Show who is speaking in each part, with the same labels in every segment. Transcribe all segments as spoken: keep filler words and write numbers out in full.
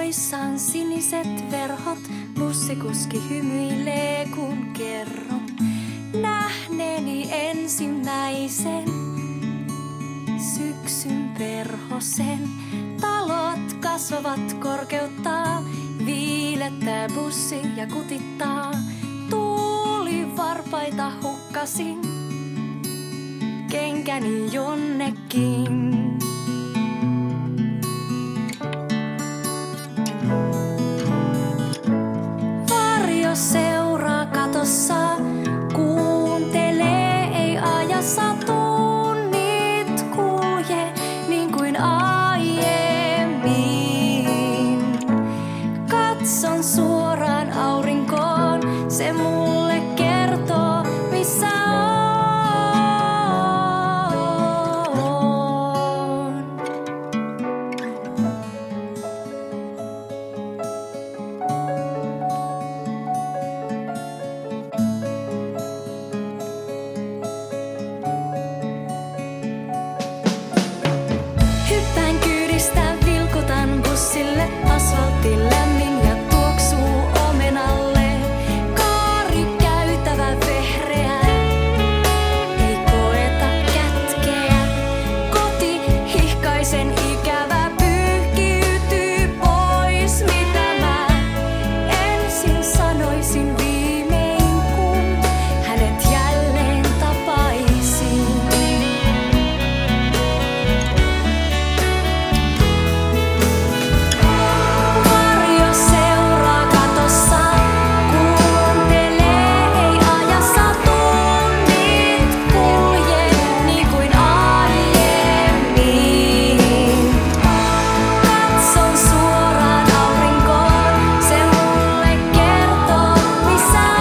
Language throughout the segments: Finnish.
Speaker 1: Perukoissaan siniset verhot, bussikuski hymyilee kun kerron nähneeni ensimmäisen syksyn perhosen. Talot kasvavat korkeuttaa, viilettää bussi ja kutittaa. Tuuli varpaita hukkasin, kenkäni jonnekin. Varjo seuraa katossa, kuuntelee, ei ajassa tunnit kulje niin kuin aiemmin. Katson suoraan aurinkoon, se mulle kertoo missä on. Hyppään kyydistä, vilkutan bussille, asfaltti lämmin ja tuoksuu omenalle. Kaari käytävä vehreä, ei koeta kätkeä. Koti hihkaisen ikävä pyyhkiytyy pois, mitä mä ensin sanoisin viimein, kun hänet jälleen tapaisin. Varjo seuraa katossa, kuuntelee, ei ajassa tunnit kulje niin kuin aiemmin. Katson suoraan aurinkoon, se mulle kertoo missä on.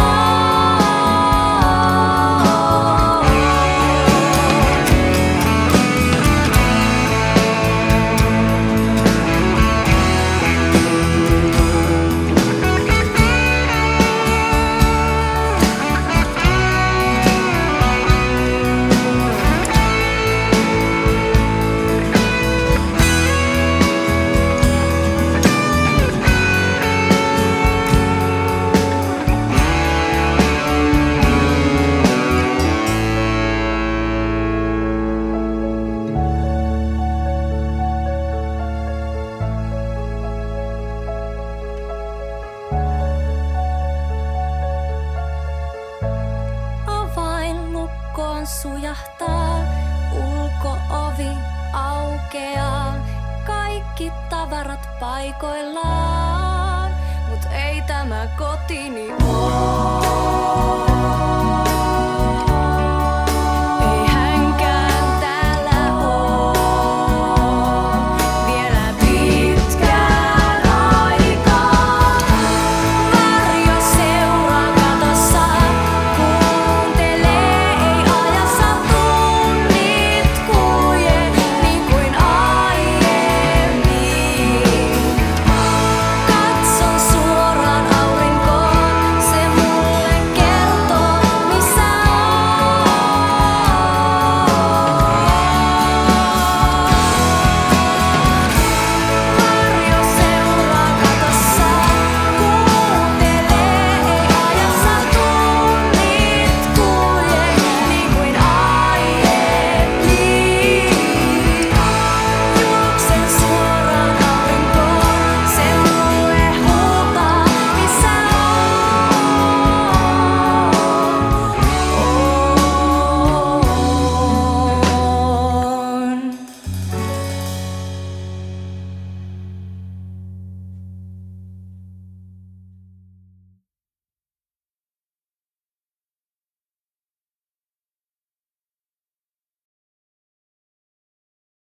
Speaker 1: Avain lukkoon sujahtaa, ulko-ovi aukeaa. Kaikki tavarat paikoillaan, mut ei tämä kotini oo.